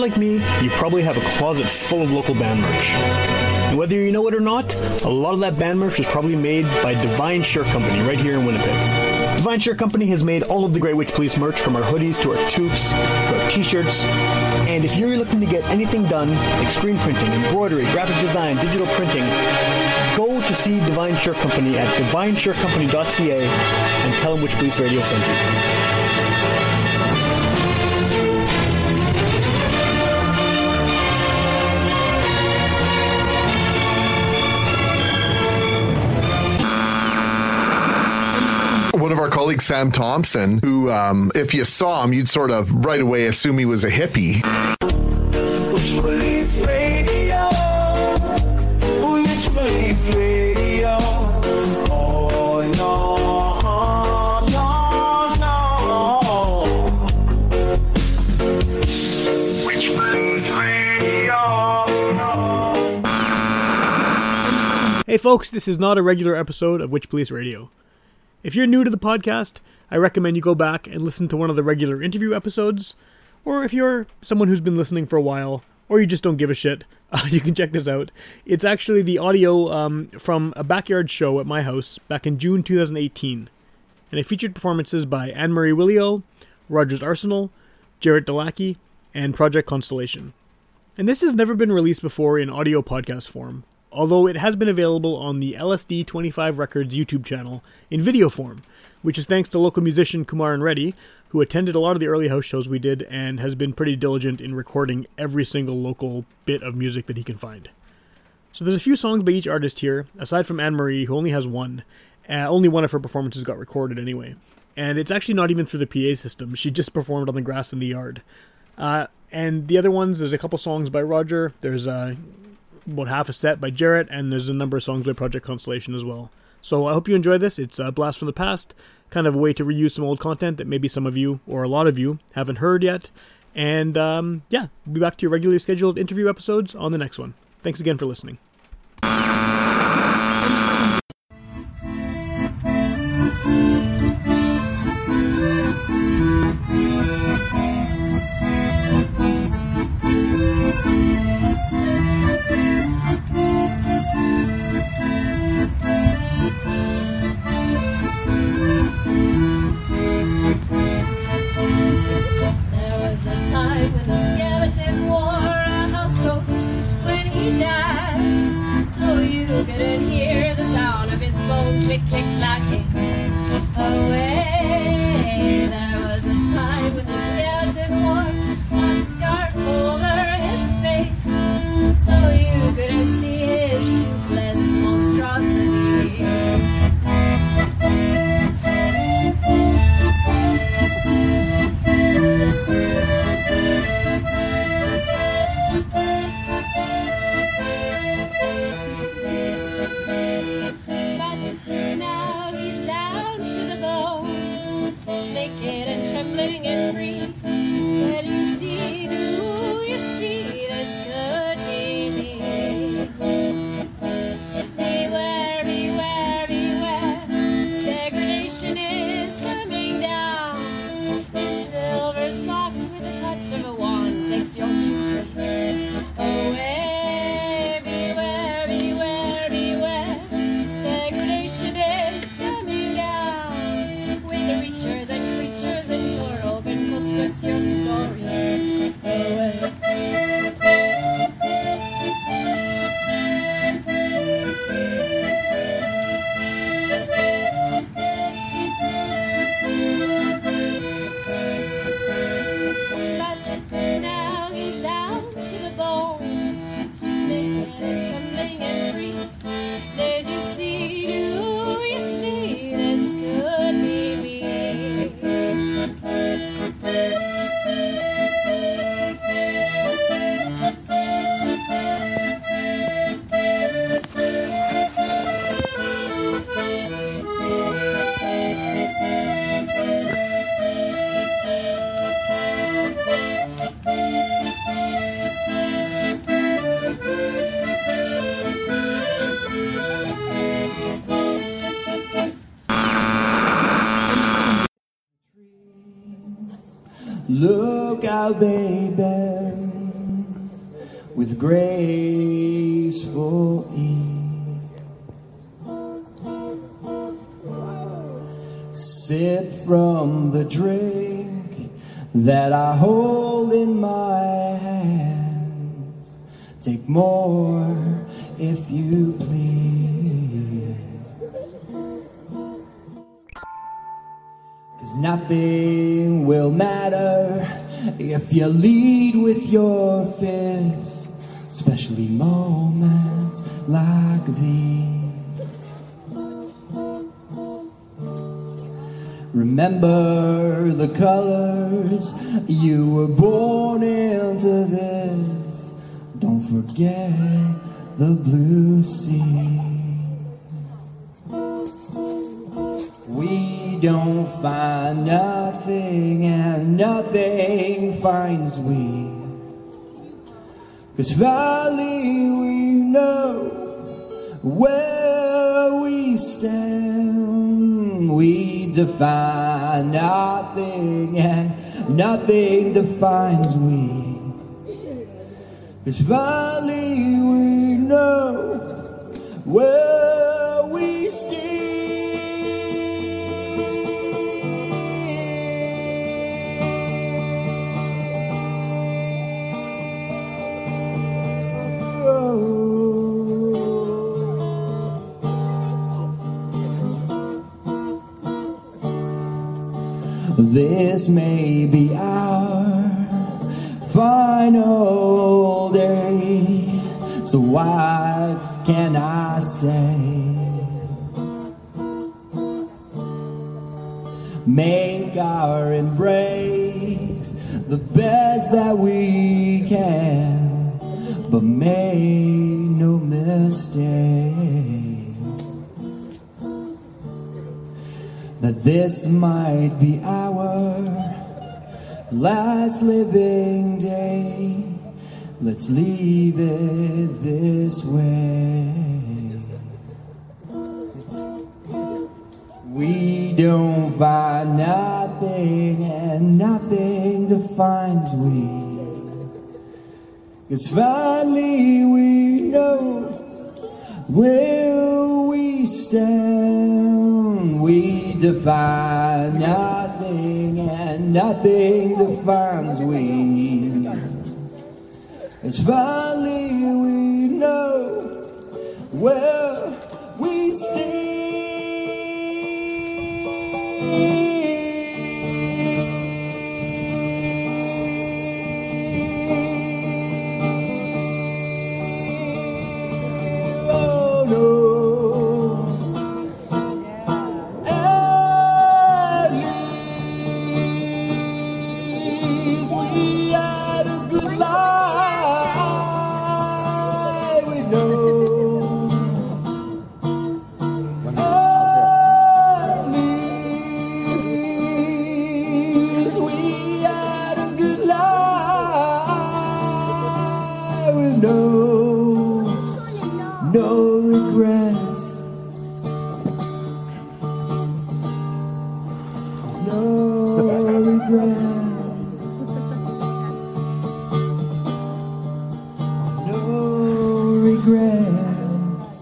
like me, you probably have a closet full of local band merch. And whether you know it or not, a lot of that band merch was probably made by Divine Shirt Company right here in Winnipeg. Divine Shirt Company has made all of the Great Witch Police merch, from our hoodies to our toques to our t-shirts. And if you're looking to get anything done, like screen printing, embroidery, graphic design, digital printing, go to see Divine Shirt Company at divineshirtcompany.ca and tell them Witch Police Radio sent you. One of our colleagues, Sam Thompson, who, if you saw him, you'd sort of right away assume he was a hippie. Witch Police Radio. Witch Police Radio. Oh, no, no, no. Witch Police Radio. Hey folks, this is not a regular episode of Witch Police Radio. If you're new to the podcast, I recommend you go back and listen to one of the regular interview episodes, or if you're someone who's been listening for a while, or you just don't give a shit, you can check this out. It's actually the audio from a backyard show at my house back in June 2018, and it featured performances by Anne-Marie Willio, Rogers Arsenal, Jarrett Delackey, and Project Constellation. And this has never been released before in audio podcast form, although it has been available on the LSD 25 Records YouTube channel in video form, which is thanks to local musician Kumaran Reddy, who attended a lot of the early house shows we did and has been pretty diligent in recording every single local bit of music that he can find. So there's a few songs by each artist here, aside from Anne-Marie, who only has one. Only one of her performances got recorded anyway. And it's actually not even through the PA system. She just performed on the grass in the yard. And the other ones, there's a couple songs by Roger, there's about half a set by Jarrett, and there's a number of songs by Project Constellation as well. So I hope you enjoy this. It's a blast from the past, kind of a way to reuse some old content that maybe some of you, or a lot of you, haven't heard yet. And yeah, we'll be back to your regularly scheduled interview episodes on the next one. Thanks again for listening. Couldn't hear the sound of his bones click, click, clacking away. There was a time when the skeleton wore a scarf over his face, so you couldn't see his toothless monstrosity. Look out, baby, with graceful ease. Sip from the drink that I hold in my hands. Take more if you please. 'Cause nothing will matter if you lead with your fist, especially moments like these. Remember the colors, you were born into this. Don't forget the blue sea. We don't find nothing and nothing finds we. 'Cause finally we know where we stand. We define nothing and nothing defines we. 'Cause finally we know where we stand. This may be our final day, so what can I say? Make our embrace the best that we can, but make no mistake that this might be our last living day. Let's leave it this way. We don't find nothing and nothing defines we. 'Cause finally we know where we stand. We define nothing and nothing defines we. 'Cause finally we know where we stand. Oh no. At least we had a good life. We know. At least we had a good life. We know. No regrets. No regrets. No regrets.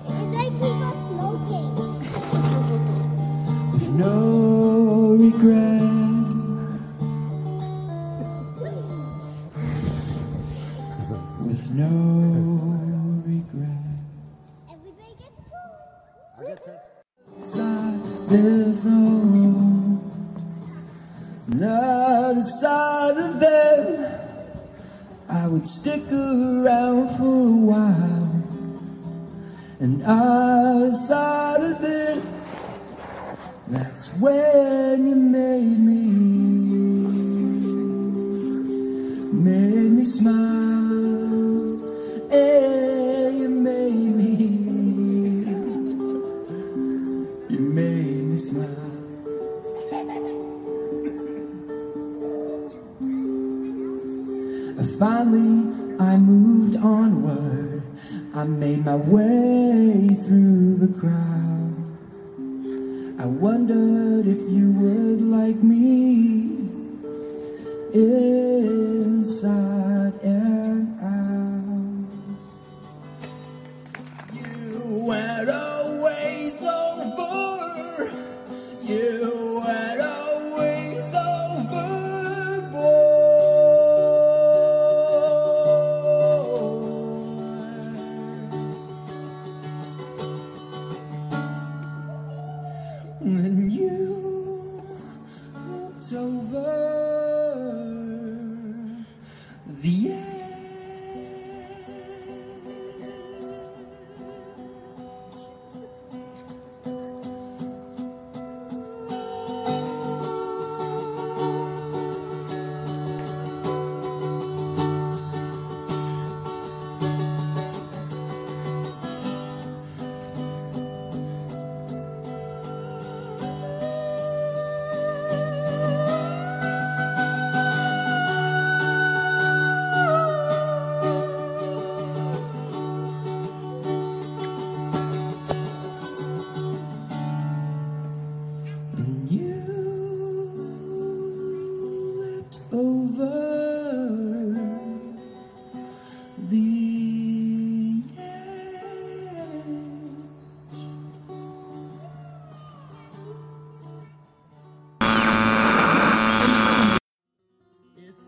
With no regret. With no regret. Side this home, not aside of them. I would stick around for a while, and outside of this, that's when you made me smile, and you made me smile. Finally, I moved onward. I made my way through the crowd. I wondered if you would like me inside and out. over the It's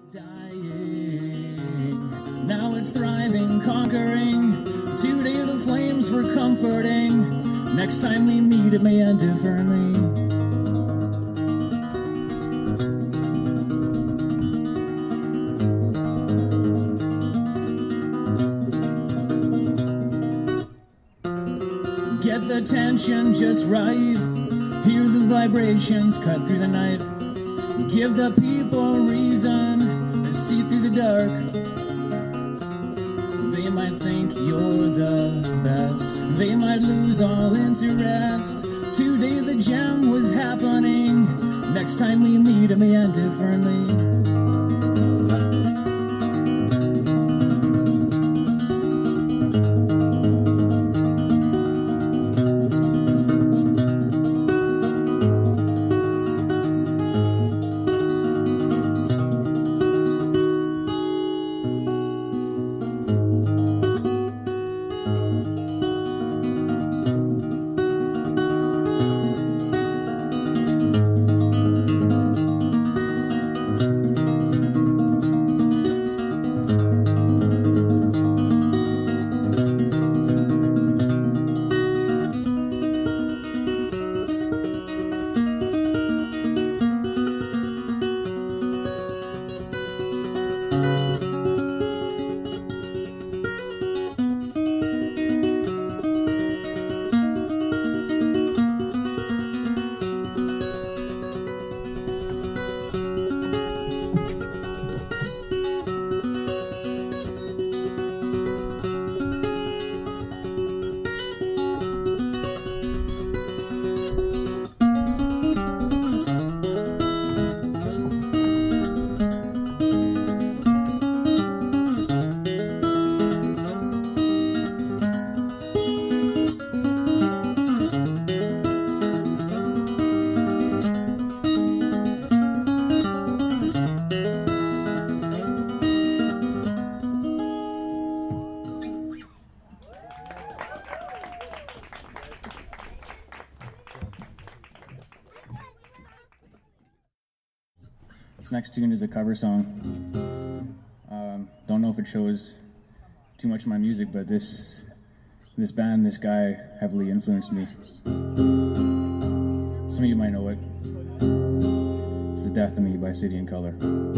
dying, now it's thriving, conquering. Today the flames were comforting. Next time we meet, it may end differently. Get the tension just right. Hear the vibrations cut through the night. Give the people reason to see through the dark. They might think you're the best. They might lose all interest. Today the jam was happening. Next time we meet, it may end differently. This next tune is a cover song. Don't know if it shows too much of my music, but this band, this guy heavily influenced me. Some of you might know it. This is Death to Me by City and Color.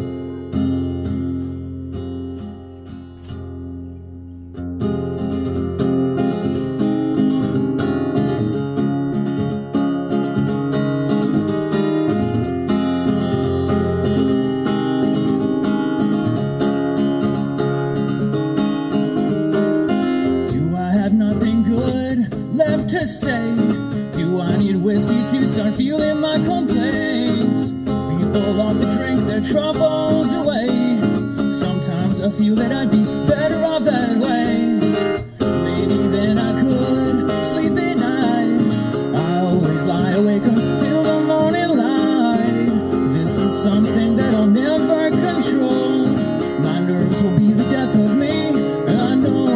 To say, do I need whiskey to start feeling my complaints? People love to drink their troubles away. Sometimes I feel that I'd be better off that way. Maybe then I could sleep at night. I always lie awake until the morning light. This is something that I'll never control. My nerves will be the death of me, I know.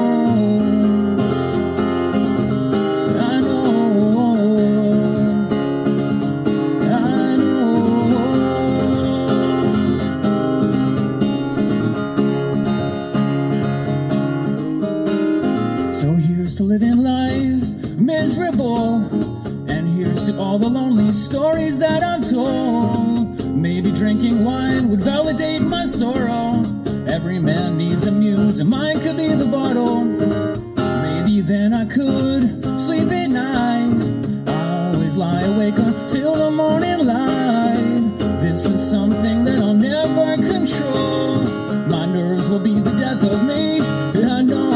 Living life miserable, and here's to all the lonely stories that I'm told. Maybe drinking wine would validate my sorrow. Every man needs a muse, and mine could be the bottle. Maybe then I could sleep at night. I always lie awake until the morning light. This is something that I'll never control. My nerves will be the death of me, I know.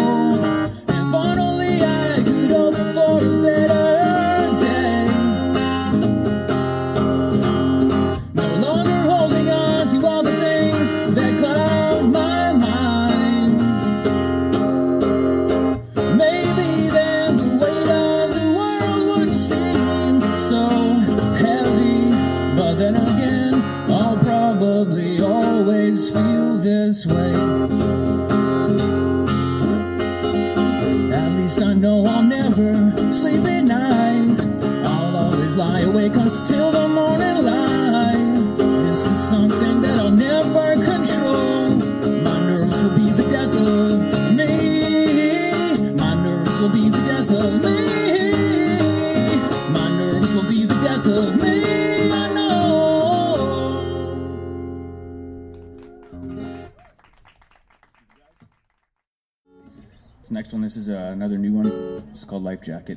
Heavy this way. At least I know I'll never sleep at night. I'll always lie awake until the morning light. This is something that I'll never control. My nerves will be the death of me. My nerves will be the death of me. My nerves will be the death of me. I know. This next one, this is another new one. It's called Life Jacket.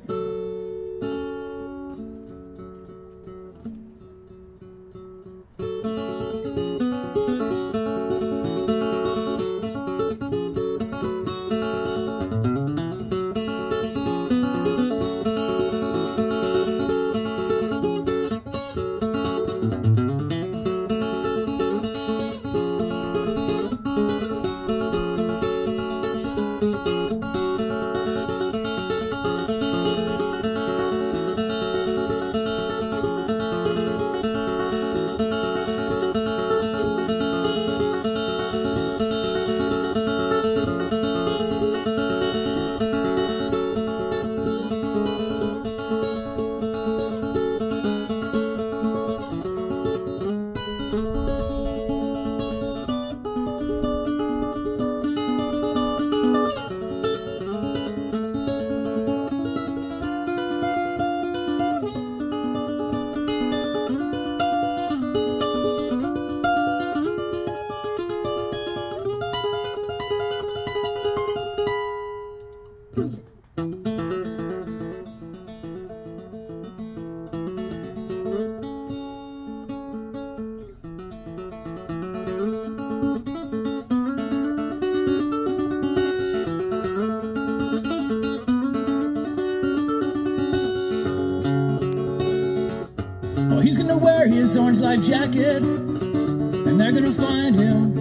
Oh, he's gonna wear his orange life jacket, and they're gonna find him.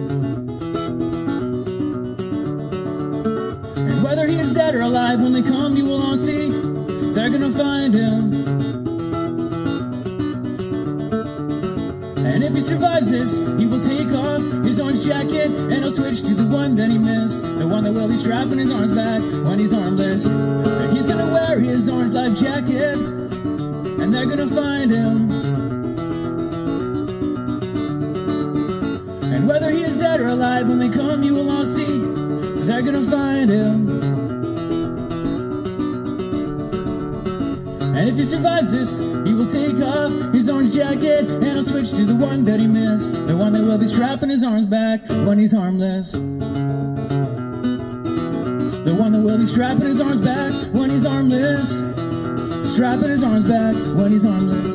And whether he is dead or alive, when they come, you will all see. They're gonna find him. And if he survives this, he will take off his orange jacket, and he'll switch to the one that he missed, the one that will be strapping his arms back when he's armless. And he's gonna wear his orange life jacket, and they're gonna find him. And whether he is dead or alive, when they come, you will all see. They're gonna find him. And if he survives this, he will take off his orange jacket, and he'll switch to the one that he missed, the one that will be strapping his arms back when he's harmless. The one that will be strapping his arms back when he's armless. Strapping his arms back when he's armless.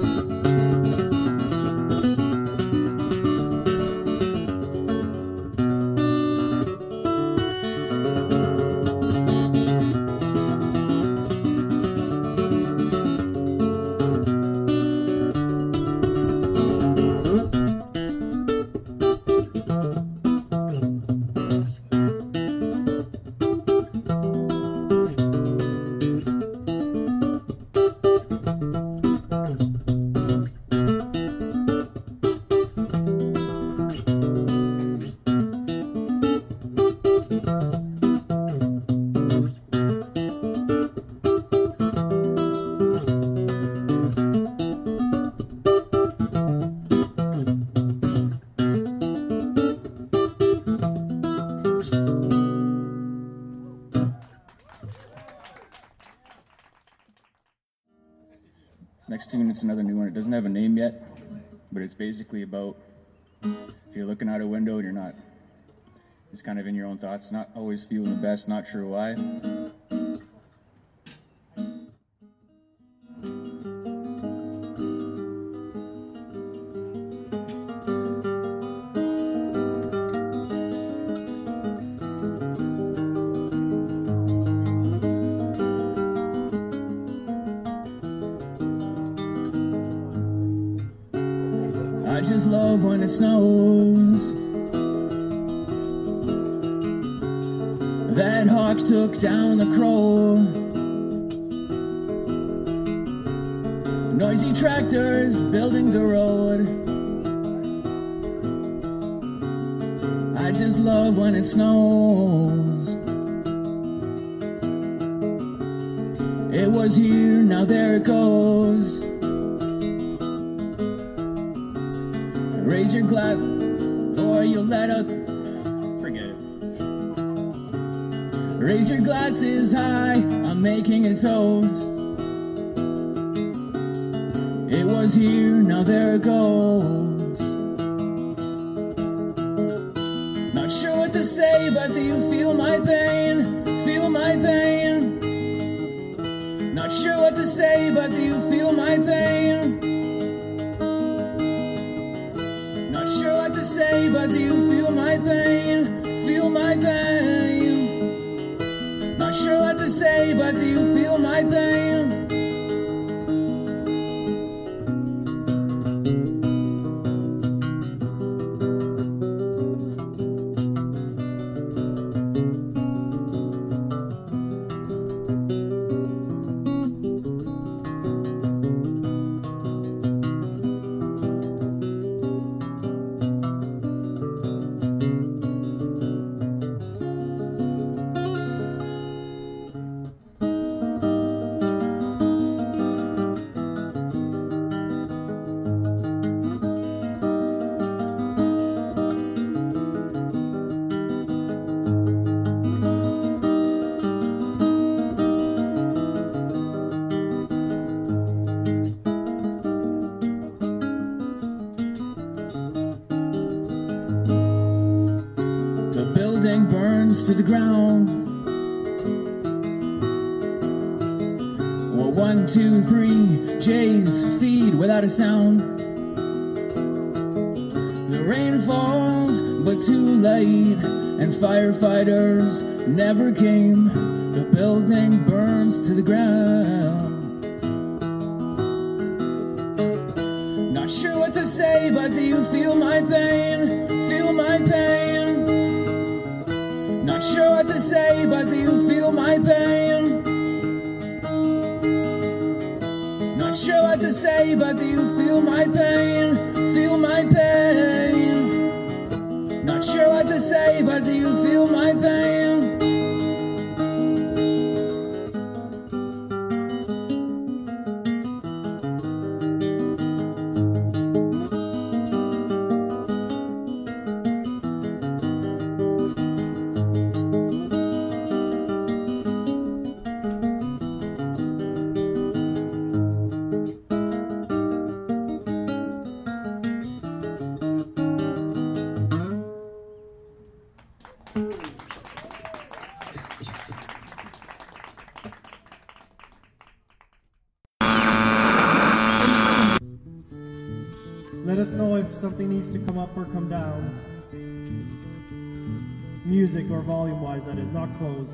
Next tune, it's another new one. It doesn't have a name yet, but it's basically about if you're looking out a window and you're not, just kind of in your own thoughts, not always feeling the best, not sure why. I just love when it snows. That hawk took down the crow. Noisy tractors building the road. I I just love when it snows. It was here, now there it goes. Raise your glass, or you'll let out. Forget it. Raise your glasses high, I'm making a toast. It was here, now there it goes. Not sure what to say, but do you feel my pain? Feel my pain? Not sure what to say, but do you feel my pain? Not sure what to say, but do you feel my pain? Feel my pain? Not sure what to say, but do you feel my pain? To the ground. Well, 1, 2, 3, J's feed without a sound. The rain falls, but too late, and firefighters never came. The building burns to the ground. Not sure what to say, but do you feel my pain? Feel my pain? Not sure what to say, but do you feel my pain? Not sure what to say, but do you feel my pain? Feel my pain? Not sure what to say, but do you feel my pain? Let us know if something needs to come up or come down. Music or volume-wise, that is, not closed.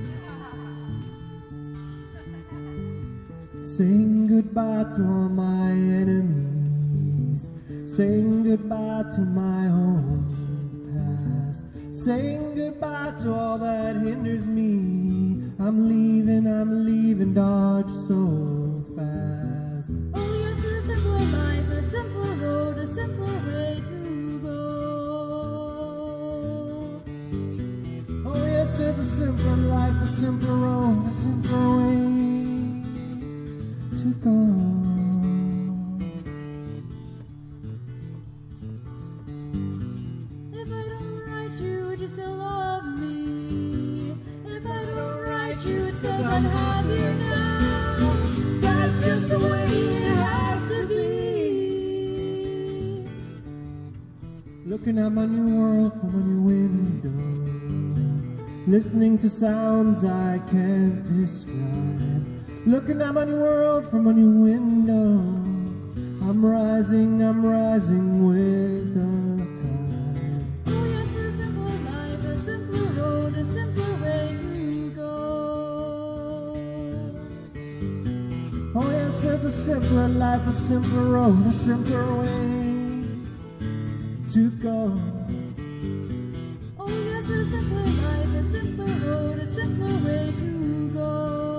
Saying goodbye to all my enemies. Saying goodbye to my own past. Saying goodbye to all that hinders me. I'm leaving, Dodge so fast. Oh, yes, a simple life, a simple road, a simple way to go. Oh yes, there's a simple life, a simple road, a simple way to go. If I don't write you, would you still love me? If I don't write you, it's 'cause I'm happy now. That's just the way it has to be. Looking at my new world from a new window, listening to sounds I can't describe. Looking at my new world from a new window, I'm rising with the tide. Oh yes, a simple life, a simple road, a simple way to go. Oh yes, there's a simpler life, a simpler road, a simpler way to go. Oh yes, a simple life, a simple road, a simple way to go.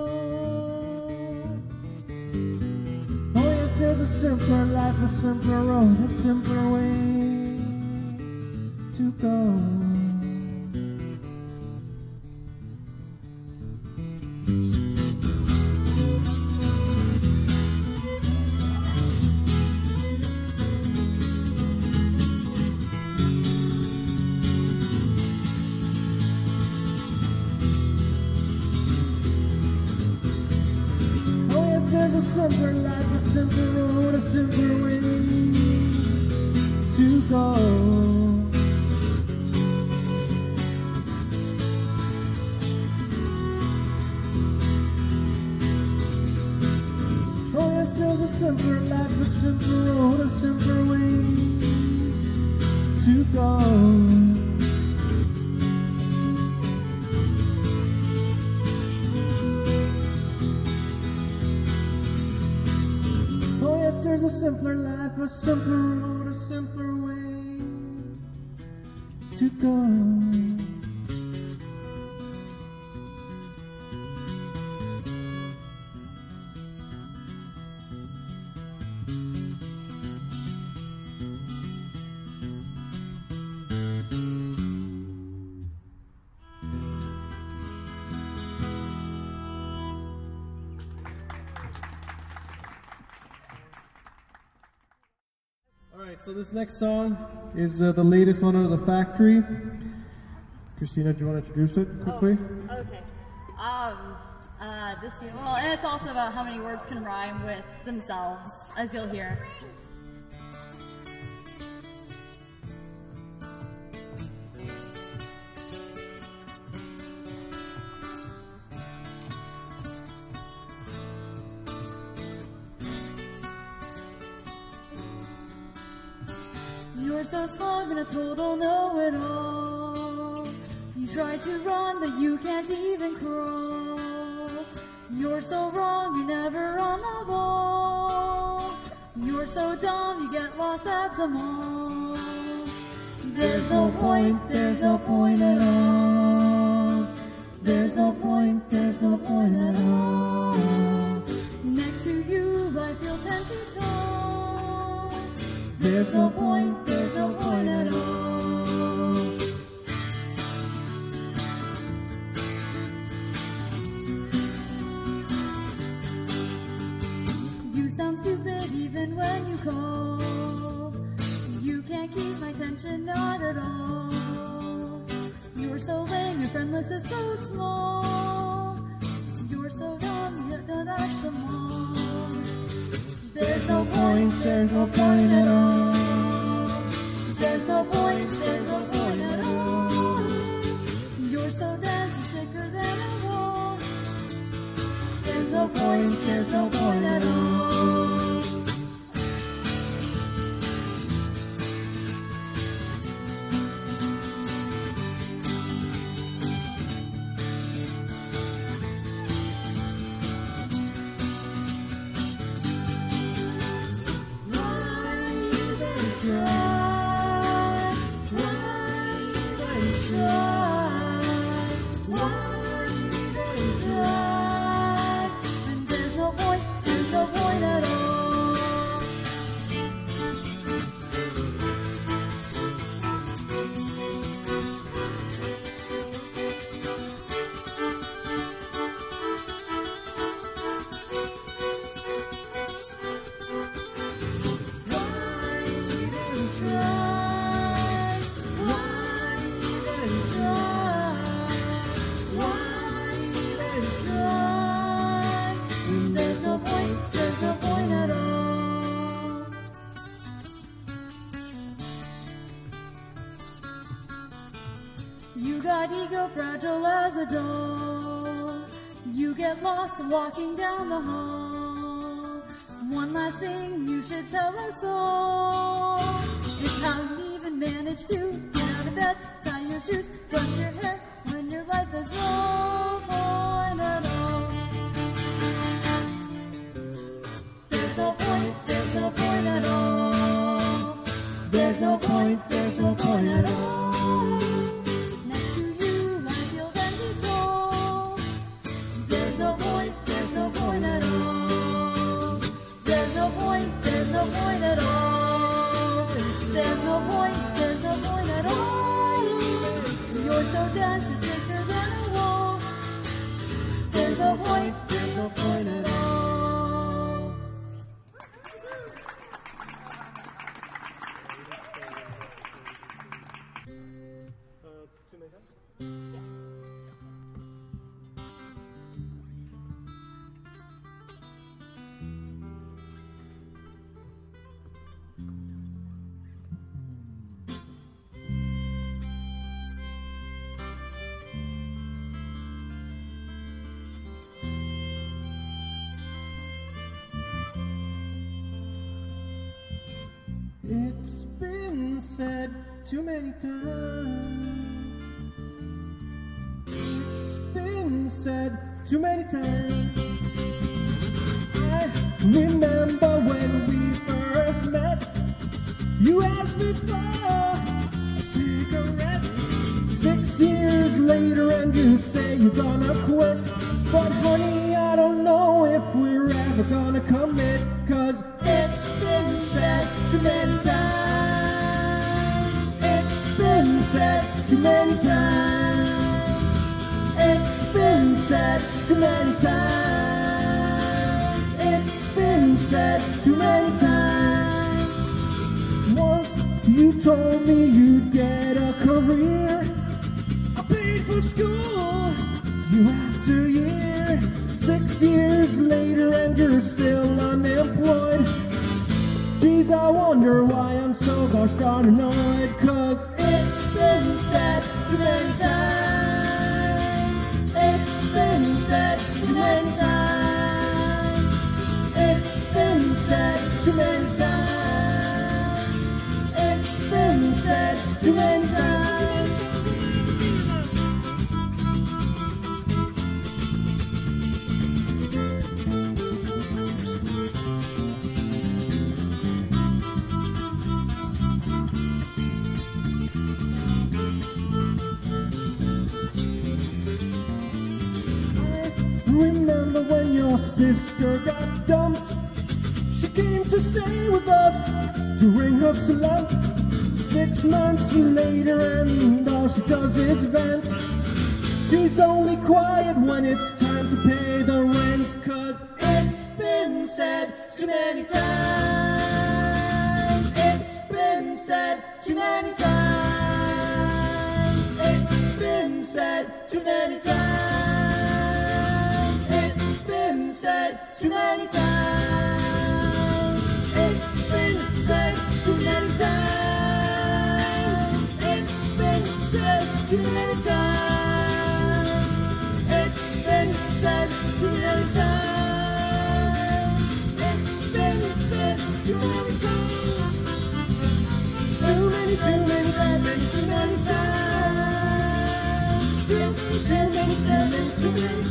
Oh yes, there's a simpler life, a simpler road, a simpler way to go. simpler life, a simpler road, a simpler way to go. Oh yes, there's a simpler life, a simpler road, a simpler way to go. Oh yes, there's a simpler life, a simpler road, a simpler way to go. Alright, so this next song is the latest one out of the factory. Christina, do you want to introduce it quickly? Oh, okay. Well, and it's also about how many words can rhyme with themselves, as you'll hear. You're so smug and a total know-it-all. You try to run, but you can't even crawl. You're so wrong, you're never on the ball. You're so dumb, you get lost at the mall. There's no point at all. There's no point at all. Next to you, I feel 10 feet tall. There's no point at all. You sound stupid even when you call. You can't keep my attention, not at all. You're so lame, your friend list is so small. You're so dumb, yet that's the mall. There's no point at all. There's no point at all. You're so dense and thicker than a wall. There's no point at all. You got ego fragile as a doll. You get lost walking down the hall. One last thing you should tell us all is how you even manage to get out of bed, tie your shoes, brush your hair when your life is no point at all. There's no point at all. There's no point at all. There's no point at all. There's no point at all. There's no point at all. You're so dense, you're thicker than a wall. There's no point at all. It's been said too many times. It's been said too many times. I remember when we first met. You asked me for a cigarette. 6 years later and you say you're gonna quit. But honey, I don't know if we're ever gonna commit. 'Cause it's been said too many times. It's been said too many times. It's been said too many times. It's been said too many times. Once you told me you'd get a career. I paid for school year after year. 6 years later and you're still unemployed. Geez, I wonder why I'm so gosh darn annoyed. 'Cause it's been said too many times. It's been said too many times. It's been said too many times. It's been said too many times. Remember when your sister got dumped? She came to stay with us during her slump. 6 months later and all she does is vent. She's only quiet when it's time to pay the rent. 'Cause it's been said too many times. It's been said too many times. It's been said too many times. Said too many times. It's been said too many times. It's been said too many times. It's been said too many times. It's been said too many times. Too many times. Too many times. Too many times. Too many times.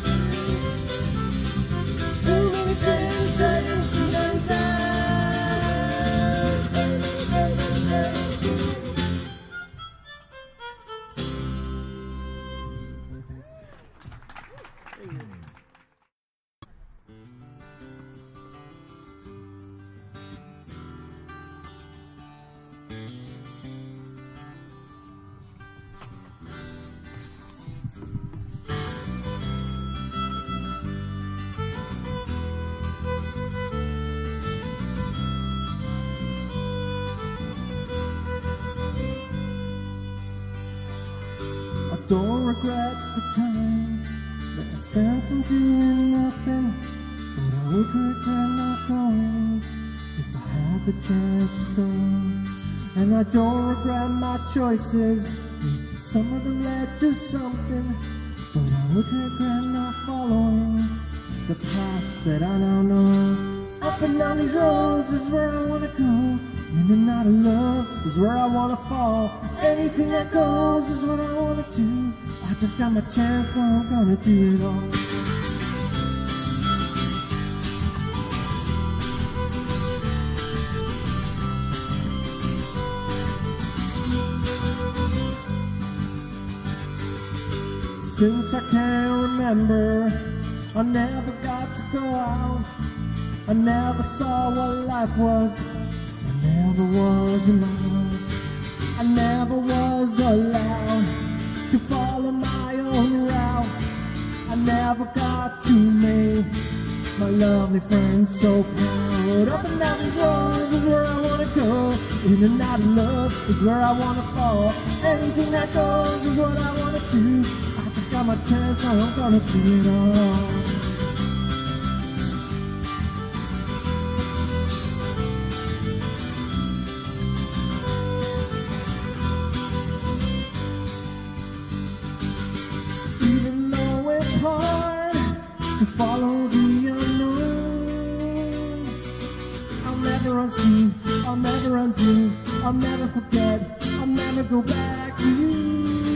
Don't regret the time that I spent on doing nothing, but I would regret not going if I had the chance to go. And I don't regret my choices, maybe some of them led to something, but I would regret not following the paths that I now know. Up and down these roads is where I wanna go. In and out of love is where I wanna fall. Anything that goes is what I wanna do. I just got my chance, now I'm gonna do it all. Since I can remember, I never got to go out. I never saw what life was. I never was allowed. I never was allowed to follow my own route. I never got to make my lovely friends so proud. Up and down these roads is where I wanna go. In and out of love is where I wanna fall. Anything that goes is what I wanna do. I just got my chance, so I'm gonna do it all. To follow the unknown, I'll never unsee, I'll never undo forget. I'll never go back to you.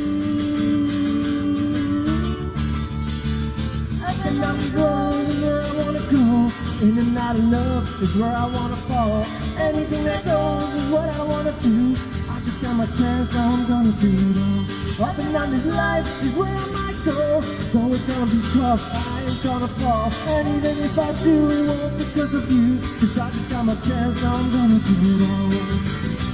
And I'm going where I wanna go. In and out of love is where I wanna fall. Anything that goes is what I wanna do. I just got my chance, so I'm gonna do it all. Up and down this life is where I might go. Though it's gonna be tough, I ain't gonna fall. And even if I do, it won't because of you. Cause I just got my chance, so I'm gonna do it all.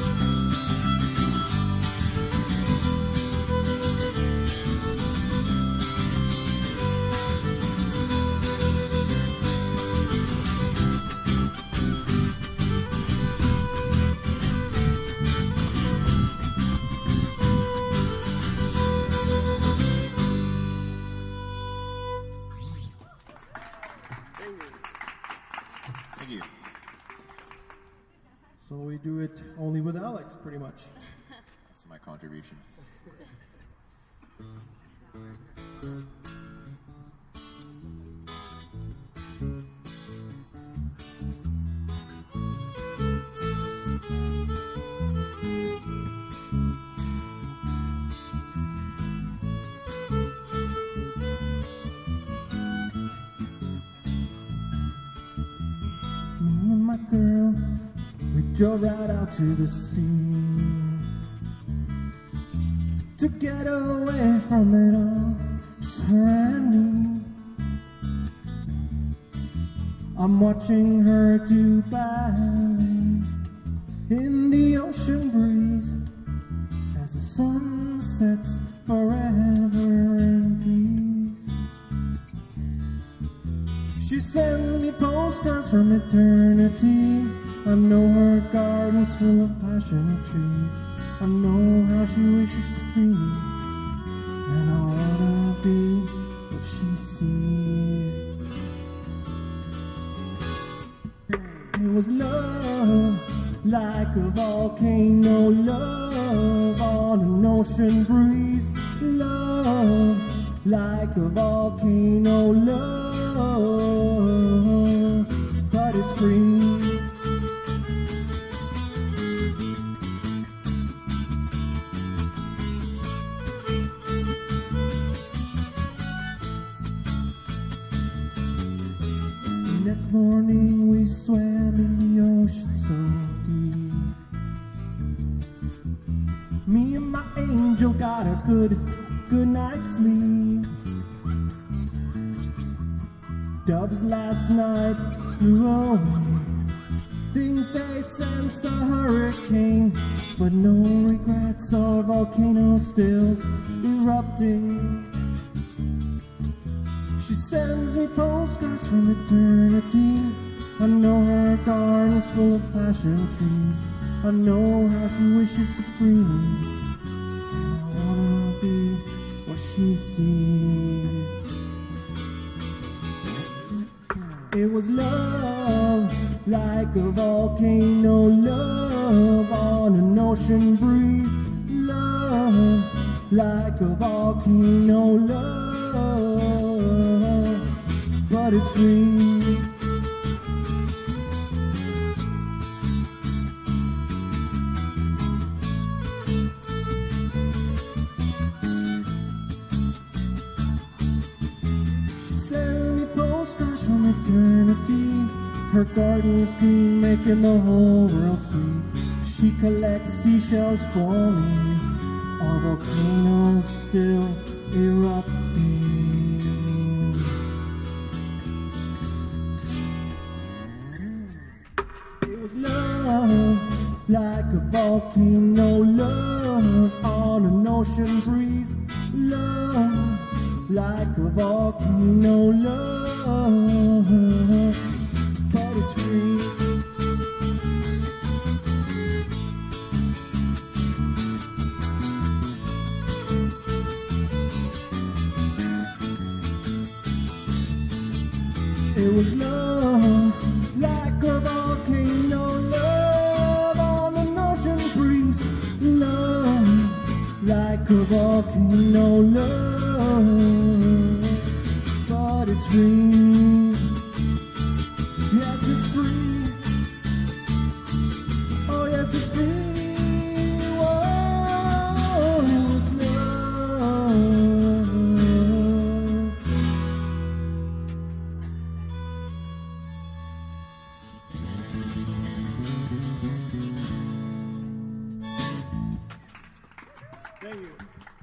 Thank you. So we do it only with Alex, pretty much. That's my contribution. Me and my girl, we drove right out to the sea to get away from it all, just her and me. I'm watching her do ballet in the ocean breeze as the sun sets forever in peace. She sends me postcards from eternity. I know her garden's full of passion trees. I know how she wishes to free me, and I wanna be what she sees. It was love, like a volcano, love on an ocean breeze. Love, like a volcano, love, but it's free. Next morning we swam in the ocean so deep. Me and my angel got a good night's sleep. Doves last night flew away. Think they sensed a hurricane, but no regrets, our volcano still erupting. She sends me postcards from eternity. I know her garden's full of passion trees. I know how she wishes to free me, and I wanna be what she sees. It was love, like a volcano, love on an ocean breeze. Love, like a volcano, love, but it's free. She sent me postcards from eternity. Her garden is green, making the whole world see. She collects seashells for me. Our volcano's still erupting. It was love, like a volcano, love on an ocean breeze. Love, like a volcano, love, but it's free. It was love, like a volcano, love on an ocean breeze. Love, like a volcano, love, but it's free. Yes, it's free. Oh, yes, it's free. Thank you.